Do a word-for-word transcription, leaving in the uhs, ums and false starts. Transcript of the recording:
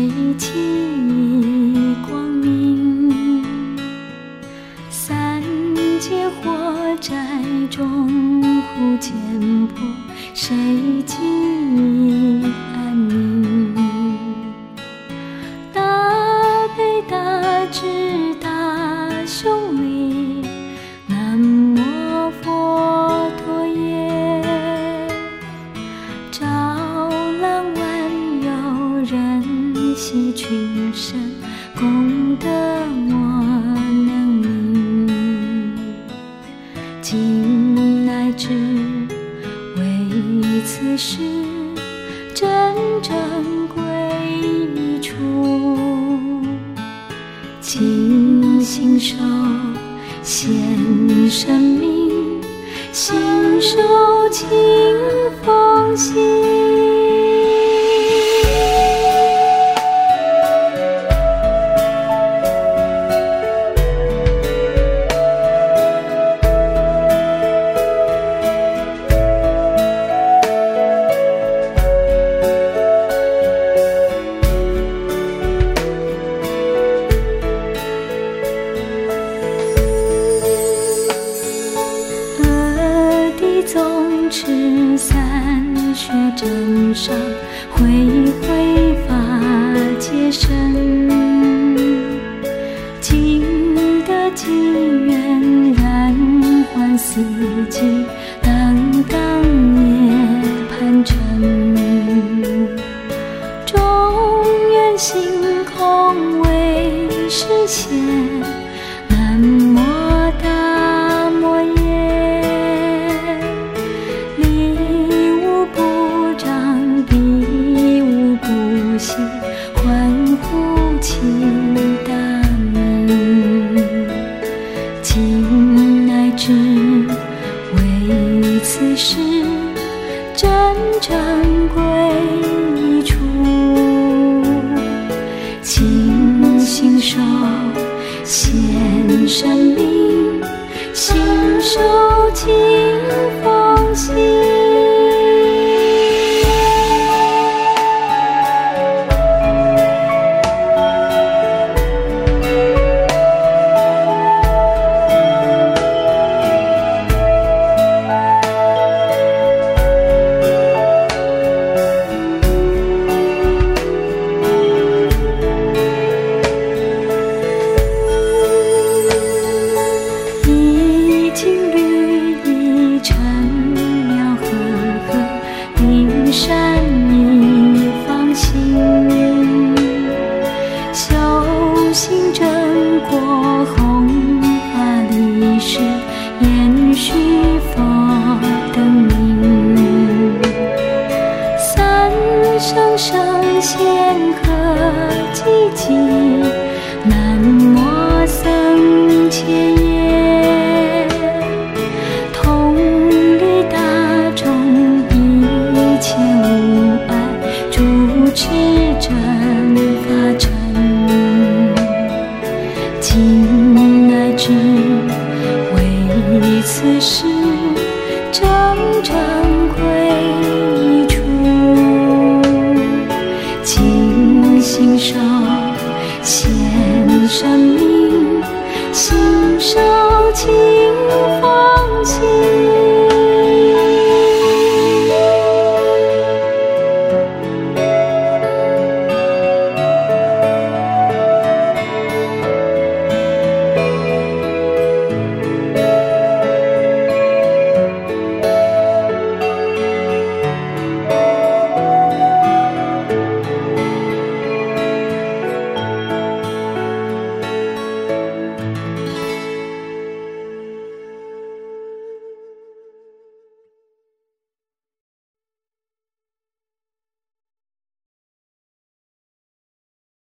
起光明？三界火灾中苦颠簸，谁给你安宁？大悲大智大雄力，南无佛陀耶。照览万有人悉群生，功德莫能名。今乃知为此事，真正归一处。勤行受现生命，信受清风行。宗持三学真上，恢恢法界身。今得机缘，然还四季，当当涅槃成。中原星空为实现，南无大摩耶。礼无不彰，礼无不谢，欢呼其大名。今乃知为此事，真正归一处。勤行受现生命，信受清风行。善意放心，修行正果，弘法利世，延续佛等名。三生圣贤可济济，南无僧伽耶。同理大众，一切无碍，主持真法尘。今乃知为此事，真正归一处。勤行受现生命，信受清风行。